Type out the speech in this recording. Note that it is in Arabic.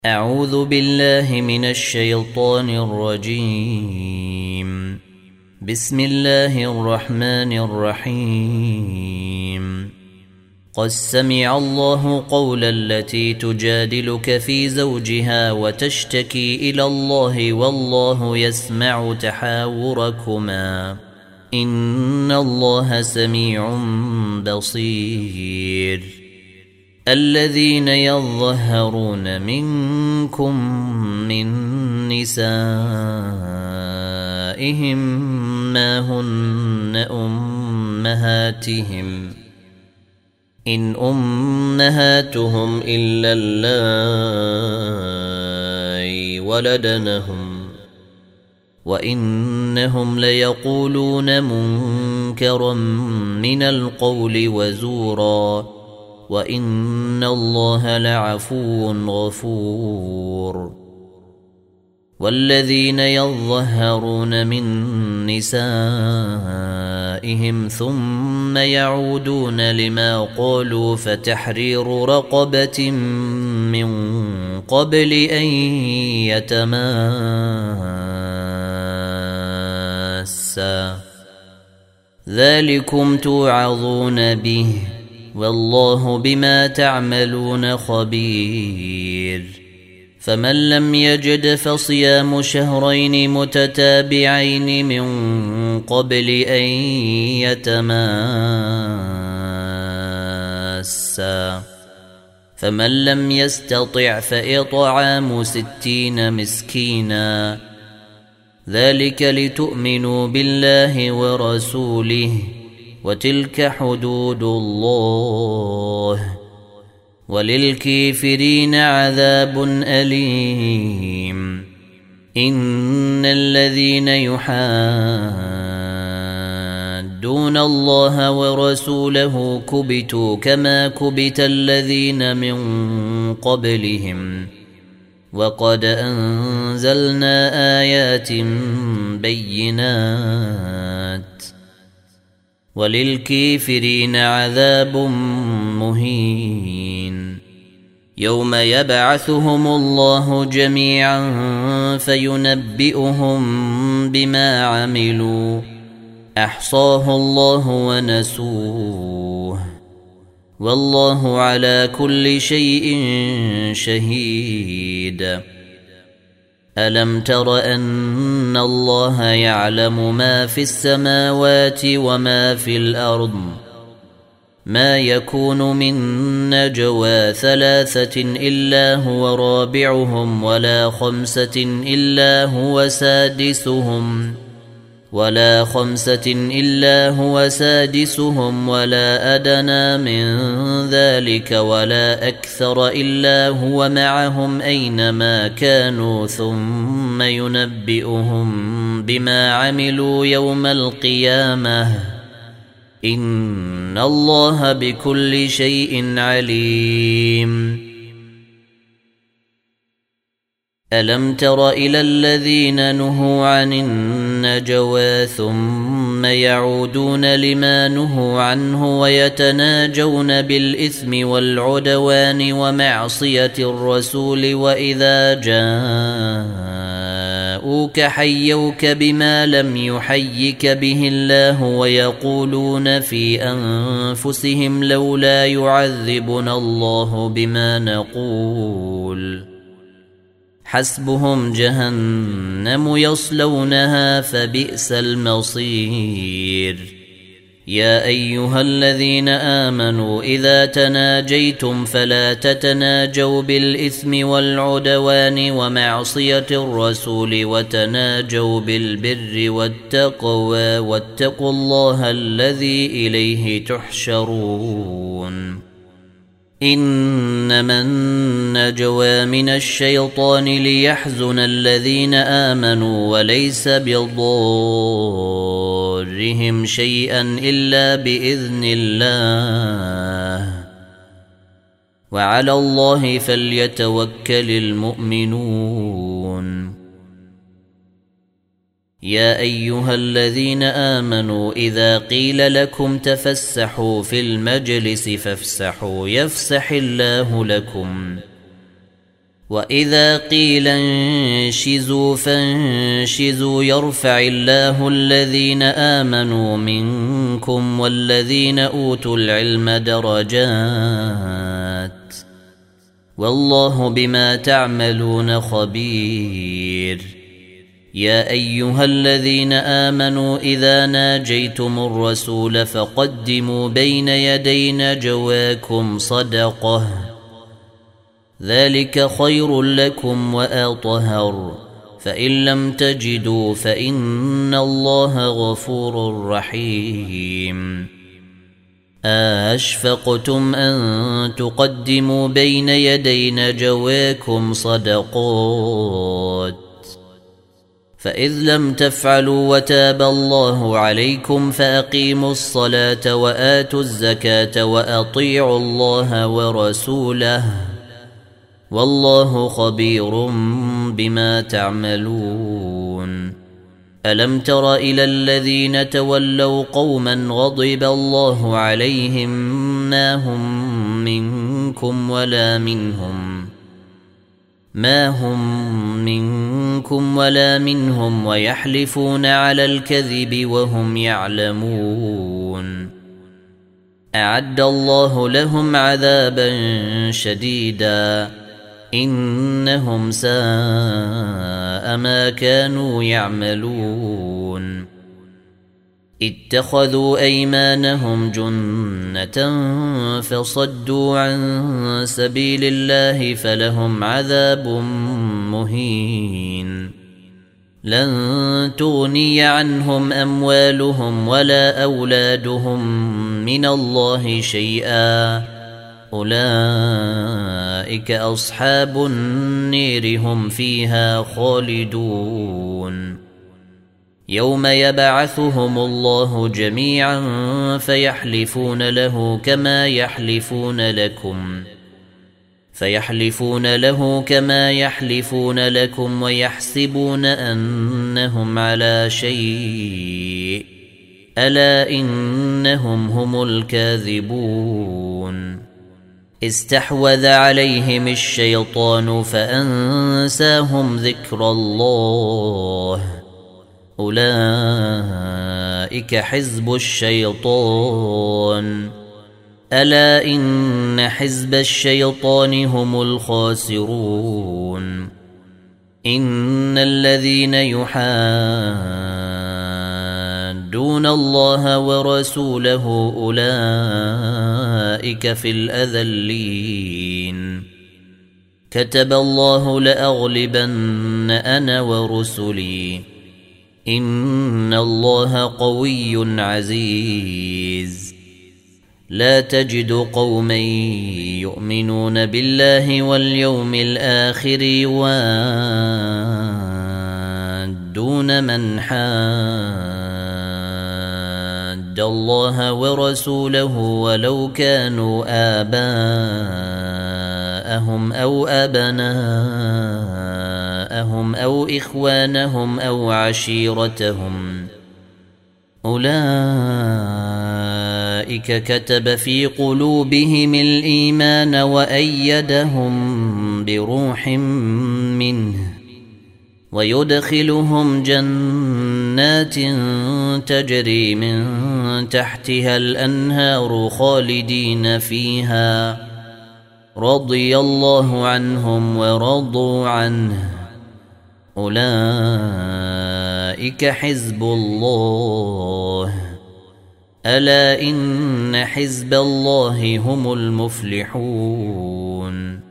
أعوذ بالله من الشيطان الرجيم. بسم الله الرحمن الرحيم. قد سمع الله قول التي تجادلك في زوجها وتشتكي إلى الله والله يسمع تحاوركما إن الله سميع بصير. الذين يظهرون منكم من نسائهم ما هن أمهاتهم إن أمهاتهم إلا اللائي ولدنهم وإنهم ليقولون منكرا من القول وزورا وإن الله لعفو غفور. والذين يظهرون من نسائهم ثم يعودون لما قالوا فتحرير رقبة من قبل أن يتماسا ذلكم توعظون به والله بما تعملون خبير. فمن لم يجد فصيام شهرين متتابعين من قبل أن يتماسا فمن لم يستطع فإطعام 60 مسكينا ذلك لتؤمنوا بالله ورسوله وتلك حدود الله وللكافرين عذاب أليم. إن الذين يحادون الله ورسوله كبتوا كما كبت الذين من قبلهم وقد أنزلنا آيات بينات وللكافرين عذاب مهين. يوم يبعثهم الله جميعا فينبئهم بما عملوا أحصاه الله ونسوه والله على كل شيء شهيد. ألم تر أن الله يعلم ما في السماوات وما في الأرض ما يكون من نجوى 3 إلا هو رابعهم ولا 5 إلا هو سادسهم ولا أدنى من ذلك ولا أكثر إلا هو معهم أينما كانوا ثم ينبئهم بما عملوا يوم القيامة إن الله بكل شيء عليم. ألم تر إلى الذين نهوا عن النجوى ثم يعودون لما نهوا عنه ويتناجون بالإثم والعدوان ومعصية الرسول وإذا جاءوك حيوك بما لم يحيك به الله ويقولون في أنفسهم لولا يعذبنا الله بما نقول حسبهم جهنم يصلونها فبئس المصير. يا أيها الذين آمنوا إذا تناجيتم فلا تتناجوا بالإثم والعدوان ومعصية الرسول وتناجوا بالبر والتقوى واتقوا الله الذي إليه تحشرون. إنما النجوى من الشيطان ليحزن الذين آمنوا وليس بضارهم شيئا إلا بإذن الله وعلى الله فليتوكل المؤمنون. يا أيها الذين آمنوا إذا قيل لكم تفسحوا في المجلس فافسحوا يفسح الله لكم وإذا قيل انشزوا فانشزوا يرفع الله الذين آمنوا منكم والذين أوتوا العلم درجات والله بما تعملون خبير يا أيها الذين آمنوا إذا ناجيتم الرسول فقدموا بين يدي نجواكم صدقة ذلك خير لكم وأطهر فإن لم تجدوا فإن الله غفور رحيم أشفقتم أن تقدموا بين يدي نجواكم صدقات فإذ لم تفعلوا وتاب الله عليكم فأقيموا الصلاة وآتوا الزكاة وأطيعوا الله ورسوله والله خبير بما تعملون ألم تر إلى الذين تولوا قوما غضب الله عليهم ما هم منكم ولا منهم ويحلفون على الكذب وهم يعلمون أعد الله لهم عذابا شديدا إنهم ساء ما كانوا يعملون اتخذوا أيمانهم جنة فصدوا عن سبيل الله فلهم عذاب مهين لن تغني عنهم أموالهم ولا أولادهم من الله شيئا أولئك أصحاب النير هم فيها خالدون يوم يبعثهم الله جميعا فيحلفون له كما يحلفون لكم ويحسبون أنهم على شيء ألا إنهم هم الكاذبون استحوذ عليهم الشيطان فأنساهم ذكر الله أولئك حزب الشيطان ألا إن حزب الشيطان هم الخاسرون إن الذين يحادون الله ورسوله أولئك في الأذلين كتب الله لأغلبن أنا ورسلي إن الله قوي عزيز لا تجد قوما يؤمنون بالله واليوم الآخر يوادون من حاد الله ورسوله ولو كانوا آباءهم أو أبناءهم أو إخوانهم أو عشيرتهم أولئك كتب في قلوبهم الإيمان وأيدهم بروح منه ويدخلهم جنات تجري من تحتها الأنهار خالدين فيها رضي الله عنهم ورضوا عنه أولئك حزب الله ألا إن حزب الله هم المفلحون